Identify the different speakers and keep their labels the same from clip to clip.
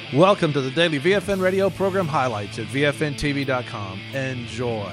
Speaker 1: Welcome to the daily VFN radio program highlights at VFNTV.com. Enjoy.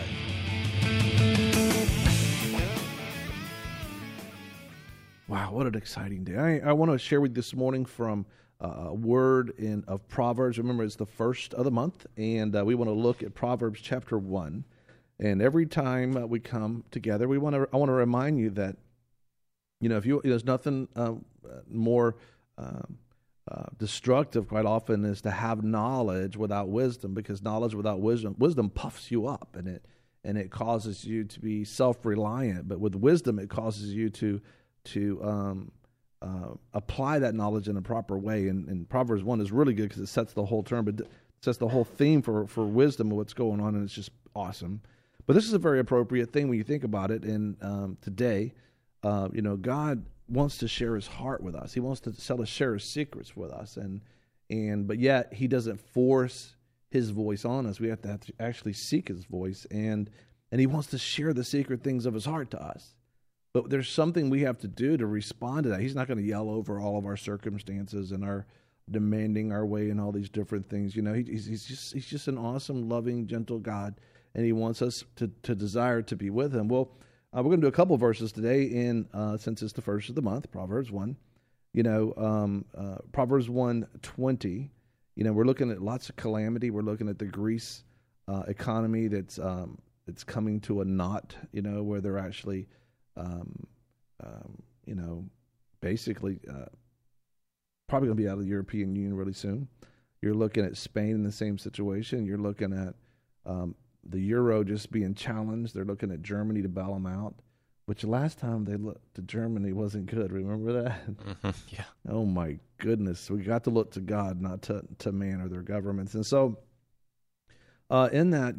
Speaker 1: Wow, what an exciting day. I want to share with you this morning from a word of Proverbs. Remember, it's the first of the month, and we want to look at Proverbs chapter 1. And every time we come together, I want to remind you that, there's nothing more destructive quite often is to have knowledge without wisdom, because knowledge without wisdom puffs you up, and it causes you to be self-reliant. But with wisdom, it causes you to apply that knowledge in a proper way. And Proverbs 1 is really good because it sets the whole term, but it sets the whole theme for wisdom of what's going on, and it's just awesome. But this is a very appropriate thing when you think about it. And today, God wants to share his heart with us. He wants to share his secrets with us, but yet he doesn't force his voice on us. We have to actually seek his voice, and he wants to share the secret things of his heart to us. But there's something we have to do to respond to that. He's not going to yell over all of our circumstances and our demanding our way and all these different things. He's just an awesome, loving, gentle God, and he wants us to desire to be with him. Well, we're going to do a couple verses today, since it's the first of the month, Proverbs 1. Proverbs 1:20. We're looking at lots of calamity. We're looking at the Greece economy that's coming to a knot. Where they're actually, basically probably going to be out of the European Union really soon. You're looking at Spain in the same situation. You're looking at the euro just being challenged. They're looking at Germany to bail them out, which last time they looked to Germany wasn't good. Remember that?
Speaker 2: Mm-hmm. Yeah.
Speaker 1: Oh, my goodness. We got to look to God, not to man or their governments. And so in that,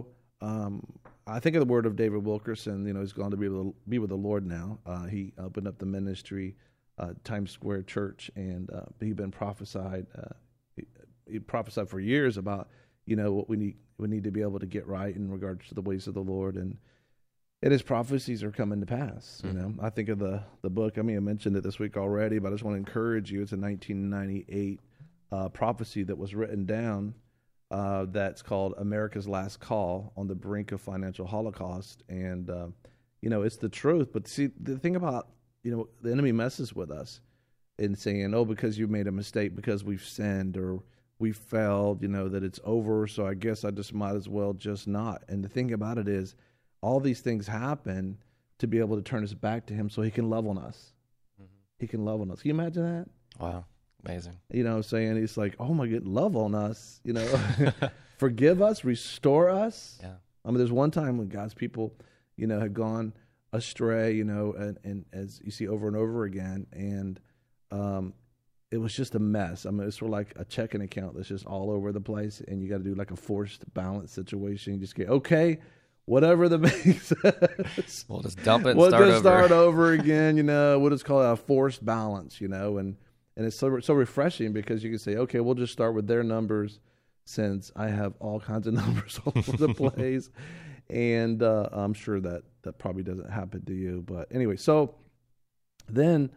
Speaker 1: I think of the word of David Wilkerson. He's gone to be with the Lord now. He opened up the ministry, Times Square Church, and he'd been prophesied. He prophesied for years about, what we need to be able to get right in regards to the ways of the Lord, and his prophecies are coming to pass.
Speaker 2: Mm-hmm.
Speaker 1: I think of the book. I mentioned it this week already, but I just want to encourage you. It's a 1998 prophecy that was written down that's called America's Last Call on the Brink of Financial Holocaust, and it's the truth. But see, the thing about the enemy messes with us in saying, "Oh, because you made a mistake, because we've sinned or we failed, that it's over, so I guess I just might as well just not." And the thing about it is, all these things happen to be able to turn us back to him so he can love on us. Mm-hmm. He can love on us. Can you imagine that?
Speaker 2: Wow. Amazing.
Speaker 1: Saying he's like, oh my God, love on us, forgive us, restore us.
Speaker 2: Yeah.
Speaker 1: There's one time when God's people, had gone astray, and as you see over and over again, and it was just a mess. It's sort of like a checking account that's just all over the place, and you got to do like a forced balance situation. You just get, okay, whatever the bank says,
Speaker 2: We'll just dump it and
Speaker 1: we'll
Speaker 2: start
Speaker 1: just
Speaker 2: over.
Speaker 1: start over again, we'll just call it a forced balance, and it's so refreshing because you can say, okay, we'll just start with their numbers since I have all kinds of numbers all over the place. And I'm sure that probably doesn't happen to you. But anyway, so then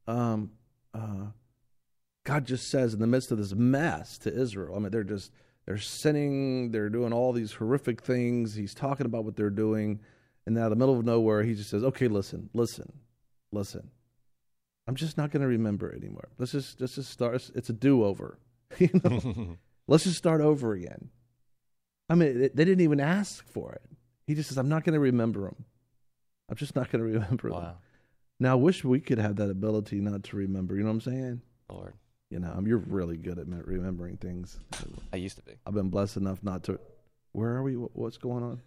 Speaker 1: God just says in the midst of this mess to Israel, they're sinning, they're doing all these horrific things. He's talking about what they're doing. And now in the middle of nowhere, he just says, okay, listen. I'm just not going to remember it anymore. Let's just start. It's a do-over. Let's just start over again. They didn't even ask for it. He just says, I'm not going to remember them. I'm just not going to remember them. Now, I wish we could have that ability not to remember. You know what I'm saying?
Speaker 2: Lord.
Speaker 1: You're really good at remembering things.
Speaker 2: I used to be.
Speaker 1: I've been blessed enough not to. Where are we? What's going on?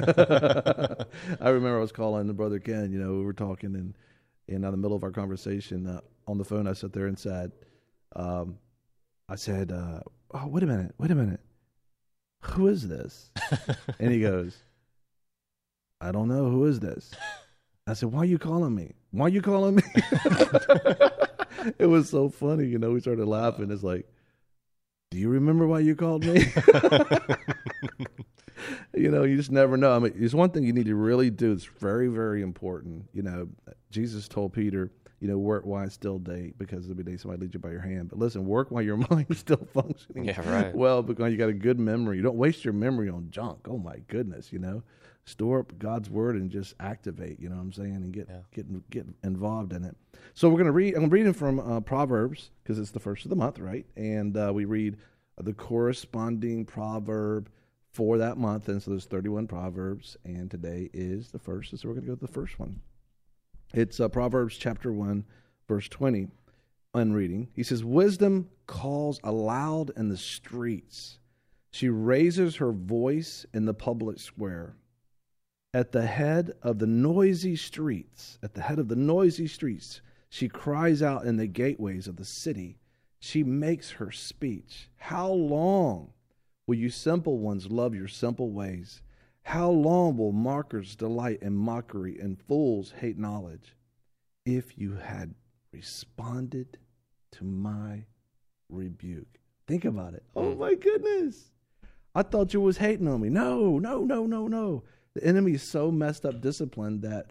Speaker 1: I remember I was calling Brother Ken. We were talking, and in the middle of our conversation on the phone, I sat there and said, oh, wait a minute. Who is this? And he goes, I don't know. Who is this? I said, why are you calling me? It was so funny. We started laughing. It's like, do you remember why you called me? You just never know. There's one thing you need to really do. It's very, very important. Jesus told Peter, work while it's still day, because there'll be a day somebody leads you by your hand. But listen, work while your mind's still functioning.
Speaker 2: Yeah, right.
Speaker 1: Well, because you got a good memory. You don't waste your memory on junk. Oh my goodness, store up God's word and just activate. You know what I'm saying, and get involved in it. So we're gonna read. I'm reading from Proverbs, because it's the first of the month, right? And we read the corresponding proverb for that month, and so there's 31 proverbs, and today is the first, so we're going to go to the first one. It's Proverbs chapter 1, verse 20. I'm reading. He says, "Wisdom calls aloud in the streets. She raises her voice in the public square. At the head of the noisy streets, she cries out in the gateways of the city. She makes her speech. How long will you simple ones love your simple ways? How long will mockers delight in mockery and fools hate knowledge? If you had responded to my rebuke." Think about it. Oh my goodness. I thought you was hating on me. No. The enemy is so messed up discipline that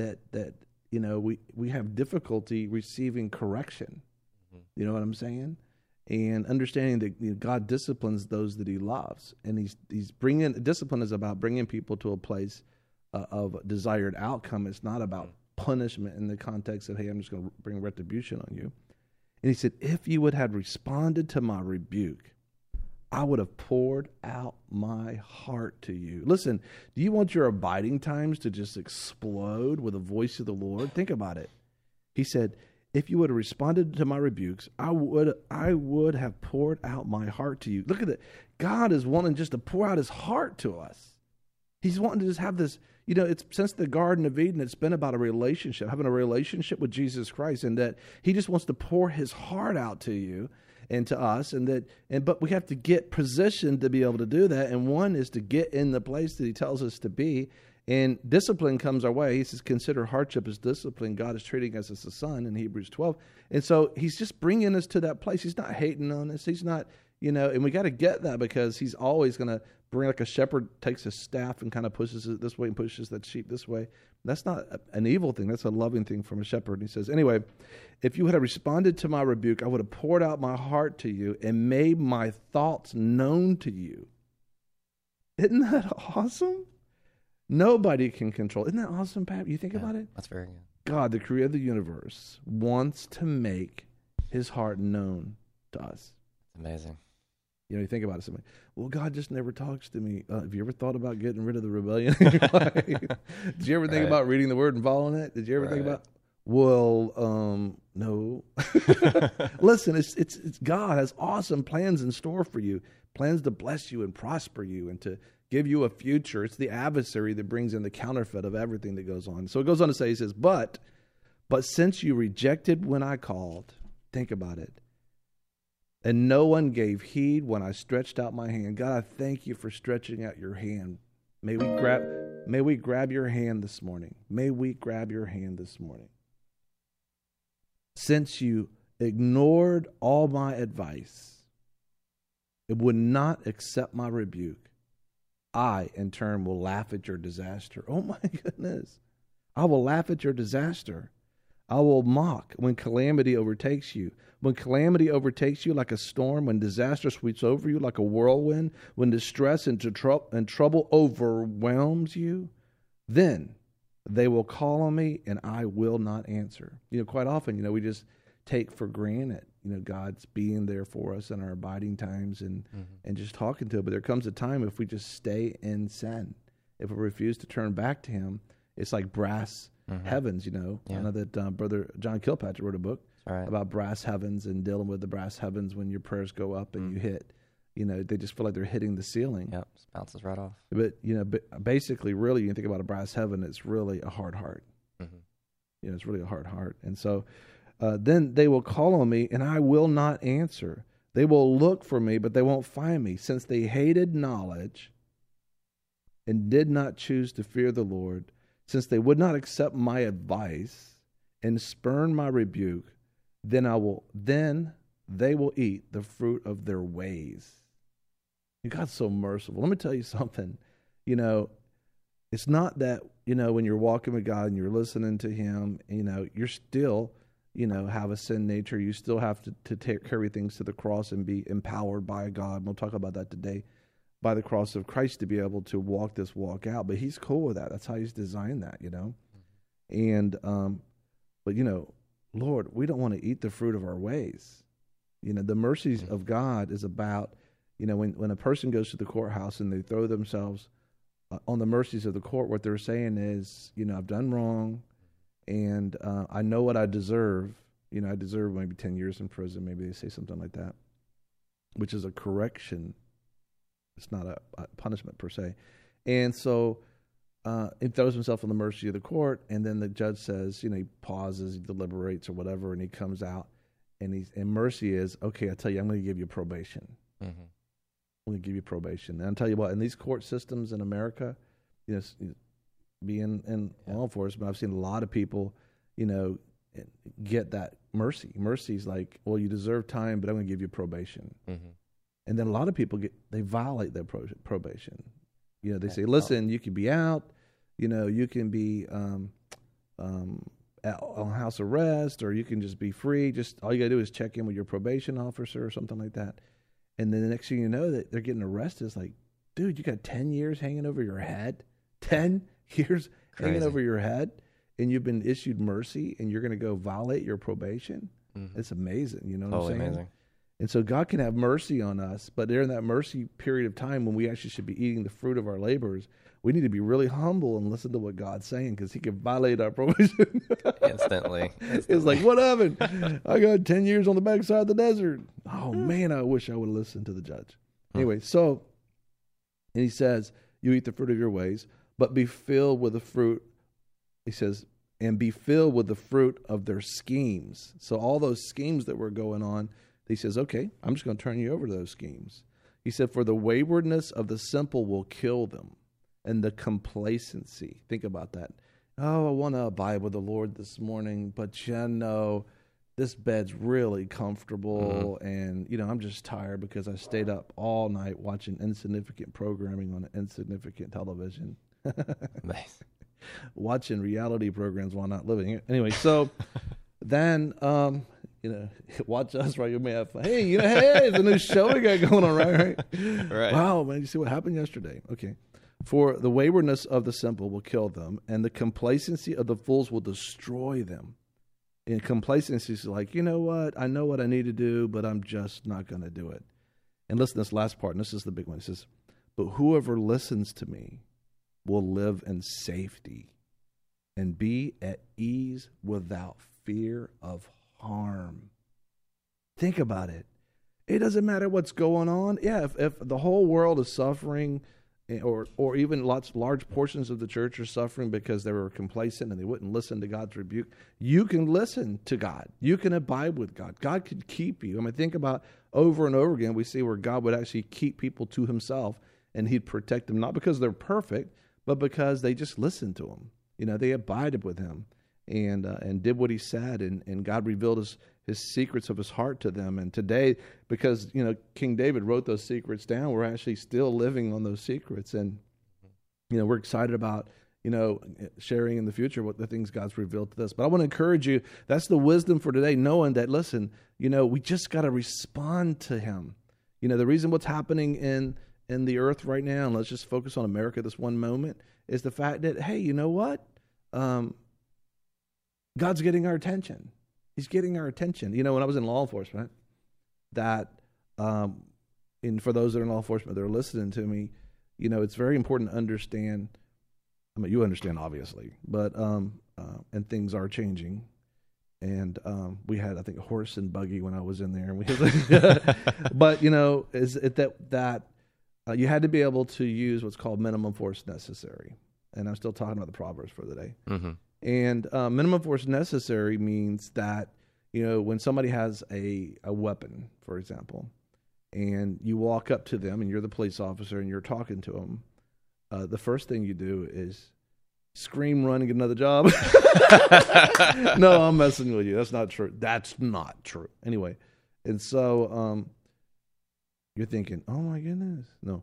Speaker 1: we have difficulty receiving correction. You know what I'm saying? And understanding that God disciplines those that he loves. And he's bringing, discipline is about bringing people to a place of desired outcome. It's not about punishment in the context of, hey, I'm just going to bring retribution on you. And he said, if you would have responded to my rebuke, I would have poured out my heart to you. Listen, do you want your abiding times to just explode with the voice of the Lord? Think about it. He said, if you would have responded to my rebukes, I would have poured out my heart to you. Look at it. God is wanting just to pour out his heart to us. He's wanting to just have this, it's since the Garden of Eden, it's been about a relationship, having a relationship with Jesus Christ, and that he just wants to pour his heart out to you and to us, but we have to get positioned to be able to do that. And one is to get in the place that he tells us to be. And discipline comes our way. He says, consider hardship as discipline. God is treating us as a son in Hebrews 12. And so he's just bringing us to that place. He's not hating on us. He's not, and we got to get that, because he's always going to bring, like a shepherd takes his staff and kind of pushes it this way and pushes that sheep this way. That's not an evil thing. That's a loving thing from a shepherd. And he says, anyway, if you had responded to my rebuke, I would have poured out my heart to you and made my thoughts known to you. Isn't that awesome? Nobody can control. Isn't that awesome, Pat? You think about it?
Speaker 2: That's very good.
Speaker 1: God, the creator of the universe, wants to make his heart known to us.
Speaker 2: Amazing.
Speaker 1: You think about it. Somebody, well, God just never talks to me. Have you ever thought about getting rid of the rebellion in your life? Did you ever think about reading the word and following it? Did you ever think about, no. Listen, it's God has awesome plans in store for you, plans to bless you and prosper you and to give you a future. It's the adversary that brings in the counterfeit of everything that goes on. So it goes on to say, he says, but since you rejected when I called, think about it, and no one gave heed when I stretched out my hand. God, I thank you for stretching out your hand. May we grab your hand this morning. May we grab your hand this morning. Since you ignored all my advice, it would not accept my rebuke, I, in turn, will laugh at your disaster. Oh, my goodness. I will laugh at your disaster. I will mock when calamity overtakes you. When calamity overtakes you like a storm, when disaster sweeps over you like a whirlwind, when distress and trouble overwhelms you, then they will call on me and I will not answer. Quite often, we just take for granted, God's being there for us in our abiding times and just talking to him. But there comes a time if we just stay in sin, if we refuse to turn back to him, it's like brass heavens, Yeah. I know that Brother John Kilpatrick wrote a book about brass heavens and dealing with the brass heavens when your prayers go up and you hit, they just feel like they're hitting the ceiling.
Speaker 2: Yep, it bounces right off.
Speaker 1: But, basically, really, you think about a brass heaven, it's really a hard heart. It's really a hard heart. And so then they will call on me and I will not answer. They will look for me, but they won't find me, since they hated knowledge and did not choose to fear the Lord, since they would not accept my advice and spurn my rebuke, then they will eat the fruit of their ways. God's so merciful. Let me tell you something. It's not that, when you're walking with God and you're listening to him, you're still have a sin nature. You still have to carry things to the cross and be empowered by God. And we'll talk about that today, by the cross of Christ, to be able to walk this walk out. But he's cool with that. That's how he's designed that, And, but, Lord, we don't want to eat the fruit of our ways. The mercies of God is about, when a person goes to the courthouse and they throw themselves on the mercies of the court, what they're saying is, I've done wrong, and I know what I deserve. I deserve maybe 10 years in prison. Maybe they say something like that, which is a correction. It's not a punishment per se. And so he throws himself on the mercy of the court, and then the judge says, he pauses, he deliberates or whatever, and he comes out, and mercy is, okay, I tell you, I'm going to give you probation. I'm going to give you probation. And I'll tell you what, in these court systems in America, being in law enforcement, I've seen a lot of people, get that mercy. Mercy is like, well, you deserve time, but I'm going to give you probation. And then a lot of people they violate their probation. They say, listen, you can be out, you can be on house arrest, or you can just be free. Just all you got to do is check in with your probation officer or something like that. And then the next thing you know, that they're getting arrested. It's like, dude, you got 10 years hanging over your head, 10 years hanging over your head, and you've been issued mercy, and you're going to go violate your probation. It's amazing. You know what I'm saying? Amazing. And so God can have mercy on us, but during that mercy period of time when we actually should be eating the fruit of our labors, we need to be really humble and listen to what God's saying, because he can violate our probation.
Speaker 2: Instantly.
Speaker 1: It's like, what happened? I got 10 years on the backside of the desert. Oh, man, I wish I would have listened to the judge. Anyway, so, and he says, you eat the fruit of your ways, but be filled with the fruit, he says, and be filled with the fruit of their schemes. So all those schemes that were going on, he says, okay, I'm just going to turn you over to those schemes. He said, for the waywardness of the simple will kill them, and the complacency. Think about that. Oh, I want to abide with the Lord this morning, but this bed's really comfortable, and, I'm just tired because I stayed up all night watching insignificant programming on insignificant television.
Speaker 2: Nice.
Speaker 1: Watching reality programs while not living it. Anyway, so then... watch us, right? You may have fun. Hey, hey, the new show we got going on, right?
Speaker 2: Right.
Speaker 1: Wow, man, you see what happened yesterday? Okay. For the waywardness of the simple will kill them, and the complacency of the fools will destroy them. And complacency is like, you know what? I know what I need to do, but I'm just not going to do it. And listen to this last part, and this is the big one. It says, but whoever listens to me will live in safety and be at ease without fear of harm. Think about it. It doesn't matter what's going on. Yeah, if the whole world is suffering, or even large portions of the church are suffering because they were complacent and they wouldn't listen to God's rebuke, you can listen to God. You can abide with God. God could keep you. I mean, think about over and over again, we see where God would actually keep people to himself, and he'd protect them, not because they're perfect, but because they just listened to him. They abided with him. And did what he said, and God revealed his secrets of his heart to them. And today, because King David wrote those secrets down, we're actually still living on those secrets, and we're excited about sharing in the future what the things God's revealed to us. But I want to encourage you. That's the wisdom for today, knowing that listen, we just got to respond to him. The reason what's happening in the earth right now, and let's just focus on America this one moment, is the fact that hey, you know what? God's getting our attention. He's getting our attention. When I was in law enforcement, and for those that are in law enforcement that are listening to me, it's very important to understand. I mean, you understand obviously, but and things are changing. And we had, I think, a horse and buggy when I was in there, and but is it that you had to be able to use what's called minimum force necessary. And I'm still talking about the Proverbs for the day. And minimum force necessary means that, when somebody has a weapon, for example, and you walk up to them and you're the police officer and you're talking to them, the first thing you do is scream, run, and get another job. No, I'm messing with you. That's not true. That's not true. Anyway, and so you're thinking, oh my goodness. No,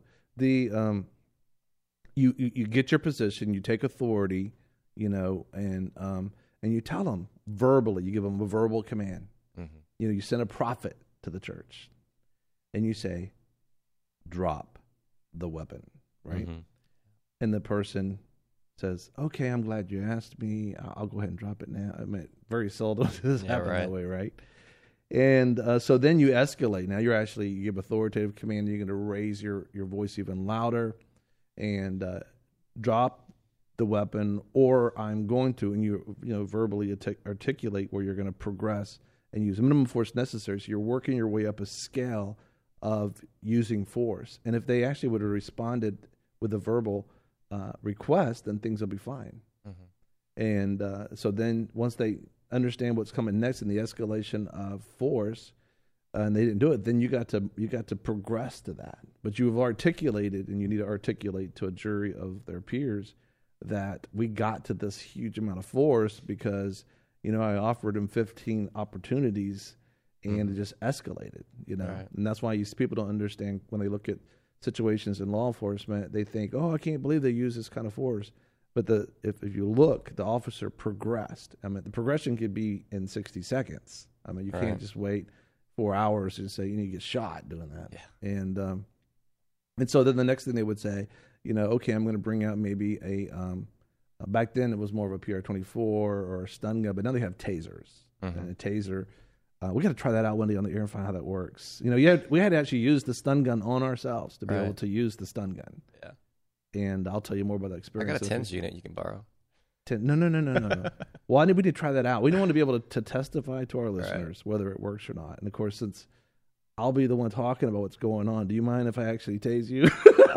Speaker 1: you get your position, you take authority, and and you tell them verbally, you give them a verbal command.
Speaker 2: Mm-hmm.
Speaker 1: You send a prophet to the church, and you say, drop the weapon, right?
Speaker 2: Mm-hmm.
Speaker 1: And the person says, okay, I'm glad you asked me. I'll go ahead and drop it now. I mean, very seldom does this happen that way, right? And so then you escalate. Now you give authoritative command. You're going to raise your voice even louder and drop the weapon, or I'm going to, and you verbally articulate where you're going to progress and use minimum force necessary. So you're working your way up a scale of using force. And if they actually would have responded with a verbal request, then things will be fine. Mm-hmm. And so then once they understand what's coming next in the escalation of force, and they didn't do it, then you got to progress to that. But you've articulated, and you need to articulate to a jury of their peers that we got to this huge amount of force because I offered them 15 opportunities, and it just escalated.
Speaker 2: Right.
Speaker 1: And that's why people don't understand when they look at situations in law enforcement. They think, "Oh, I can't believe they use this kind of force." But if you look, the officer progressed. I mean, the progression could be in 60 seconds. I mean, you can't just wait 4 hours and say you need to get shot doing that.
Speaker 2: Yeah.
Speaker 1: And so then the next thing they would say, okay, I'm going to bring out maybe back then it was more of a PR-24 or a stun gun, but now they have tasers.
Speaker 2: Mm-hmm.
Speaker 1: And a taser, we got to try that out one day on the air and find out how that works. We had to actually use the stun gun on ourselves to be able to use the stun gun.
Speaker 2: Yeah.
Speaker 1: And I'll tell you more about that
Speaker 2: I
Speaker 1: experience.
Speaker 2: got a TENS unit you can borrow.
Speaker 1: No. Well, we need to try that out. We don't want to be able to testify to our listeners whether it works or not. And of course, since I'll be the one talking about what's going on, do you mind if I actually tase you?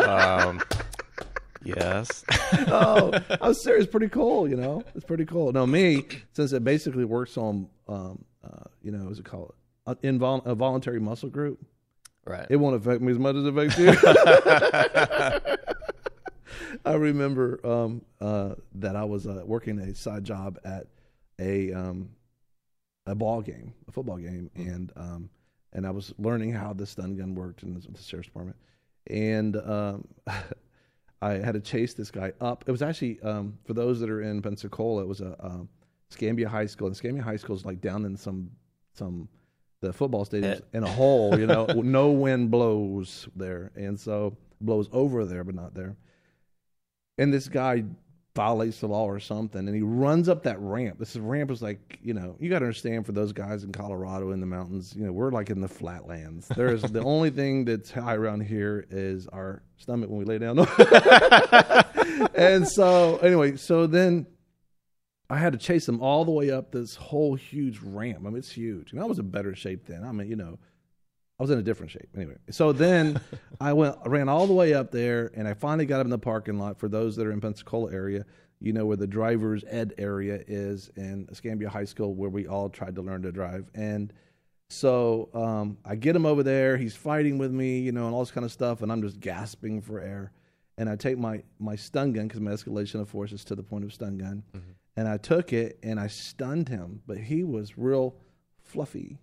Speaker 2: Yes.
Speaker 1: Oh, I was serious. Pretty cool, It's pretty cool. No, me, since it basically works on, what's it called? A voluntary muscle group.
Speaker 2: Right.
Speaker 1: It won't affect me as much as it affects you. I remember that I was working a side job at a football game, and I was learning how the stun gun worked in the sheriff's department, and I had to chase this guy up. It was actually for those that are in Pensacola, it was a Scambia High School, and Scambia High School is like down in some the football stadiums in a hole, no wind blows there, and so blows over there but not there. And this guy violates the law or something, and he runs up that ramp. This ramp is like, you got to understand, for those guys in Colorado in the mountains, we're like in the flatlands. There's the only thing that's high around here is our stomach when we lay down. And so anyway, so then I had to chase him all the way up this whole huge ramp. I mean, it's huge. I was in better shape then. I mean, I was in a different shape. Anyway, so then I ran all the way up there, and I finally got up in the parking lot. For those that are in Pensacola area, where the driver's ed area is in Escambia High School, where we all tried to learn to drive. And so I get him over there. He's fighting with me, and all this kind of stuff, and I'm just gasping for air. And I take my stun gun, because my escalation of force is to the point of stun gun, and I took it, and I stunned him. But he was real fluffy.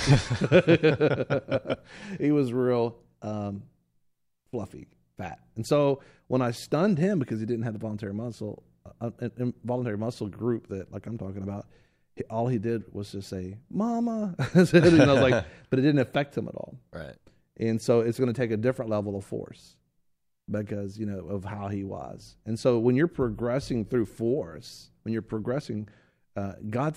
Speaker 1: He was real fluffy, fat. And so when I stunned him, because he didn't have the voluntary muscle group that, like I'm talking about, all he did was just say, "Mama." I was like, but it didn't affect him at all.
Speaker 2: Right. And
Speaker 1: so it's going to take a different level of force because, of how he was. And so when you're progressing through force, when you're progressing, God's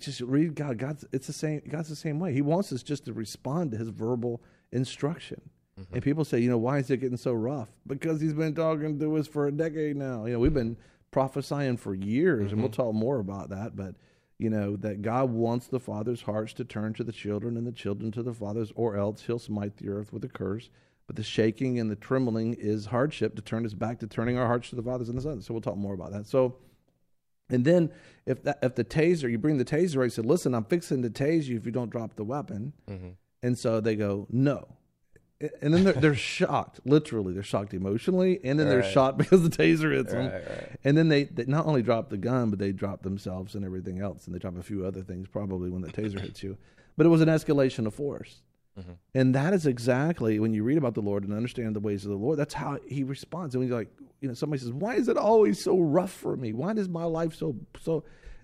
Speaker 1: the same way. He wants us just to respond to his verbal instruction. Mm-hmm. And people say, why is it getting so rough? Because he's been talking to us for a decade now. We've been prophesying for years, and we'll talk more about that. But, that God wants the fathers' hearts to turn to the children and the children to the fathers, or else he'll smite the earth with a curse. But the shaking and the trembling is hardship to turn us back to turning our hearts to the fathers and the sons. So we'll talk more about that. So, and then if the taser, you bring the taser, right, said, "Listen, I'm fixing to tase you if you don't drop the weapon." Mm-hmm. And so they go, "No." And then they're shocked. Literally, they're shocked emotionally, and then they're shocked because the taser hits them. Right. And then they not only drop the gun, but they drop themselves and everything else, and they drop a few other things probably when the taser hits you. But it was an escalation of force. Mm-hmm. And that is exactly, when you read about the Lord and understand the ways of the Lord, that's how he responds. And when you're like, somebody says, "Why is it always so rough for me? Why is my life so?"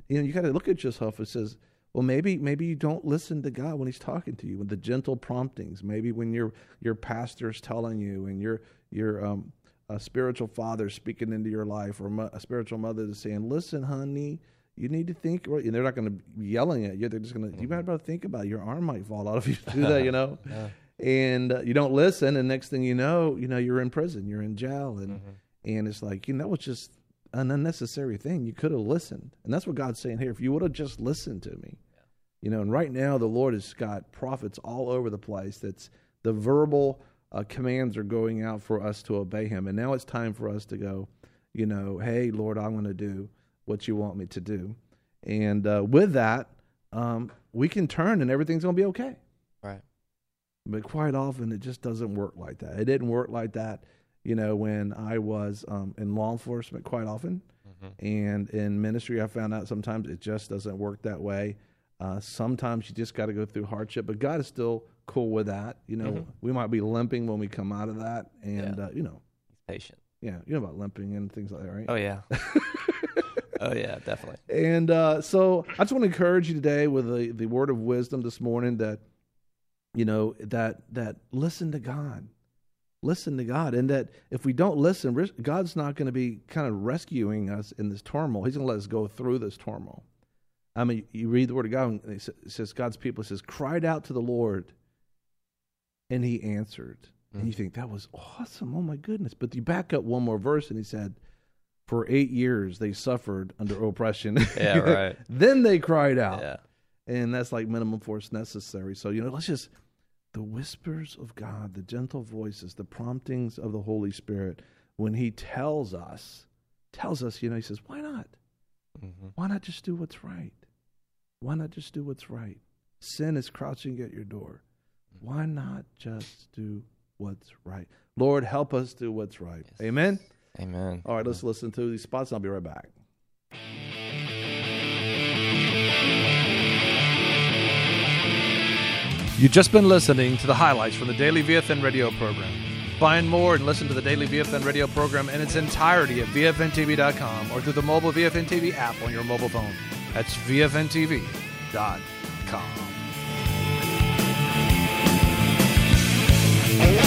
Speaker 1: you got to look at yourself. It says, well, maybe you don't listen to God when He's talking to you with the gentle promptings. Maybe when your pastor's telling you, and your a spiritual father speaking into your life, or a spiritual mother is saying, listen, honey, you need to think. And they're not going to be yelling at you. They're just going to, you better think about it. Your arm might fall out if you do that,
Speaker 2: Yeah.
Speaker 1: And you don't listen, and next thing you know, you're in prison, you're in jail, and it's like, it's just an unnecessary thing. You could have listened, and that's what God's saying here. If you would have just listened to me, and right now the Lord has got prophets all over the place. That's the verbal commands are going out for us to obey Him, and now it's time for us to go, hey, Lord, I'm going to do what you want me to do, and with that, we can turn, and everything's going to be okay.
Speaker 2: Right.
Speaker 1: But quite often, it just doesn't work like that. It didn't work like that, when I was in law enforcement quite often. And in ministry, I found out sometimes it just doesn't work that way. Sometimes you just got to go through hardship. But God is still cool with that. We might be limping when we come out of that. And,
Speaker 2: He's patient.
Speaker 1: Yeah, you know about limping and things like that, right?
Speaker 2: Oh, yeah. Oh, yeah, definitely.
Speaker 1: And so I just want to encourage you today with the word of wisdom this morning that, that listen to God. Listen to God. And that if we don't listen, God's not going to be kind of rescuing us in this turmoil. He's going to let us go through this turmoil. I mean, you read the word of God, and it says God's people, it says, cried out to the Lord, and He answered. And you think, that was awesome. Oh, my goodness. But you back up one more verse, and He said, for 8 years they suffered under oppression.
Speaker 2: Yeah, right.
Speaker 1: Then they cried out.
Speaker 2: Yeah.
Speaker 1: And that's like minimum force necessary. So, let's just, the whispers of God, the gentle voices, the promptings of the Holy Spirit, when He tells us, He says, why not? Why not just do what's right? Why not just do what's right? Sin is crouching at your door. Why not just do what's right? Lord, help us do what's right. Yes. Amen?
Speaker 2: Amen.
Speaker 1: All right, let's listen to these spots, and I'll be right back.
Speaker 3: You've just been listening to the highlights from the Daily VFN radio program. Find more and listen to the Daily VFN radio program in its entirety at VFNTV.com or through the mobile VFN TV app on your mobile phone. That's VFNTV.com.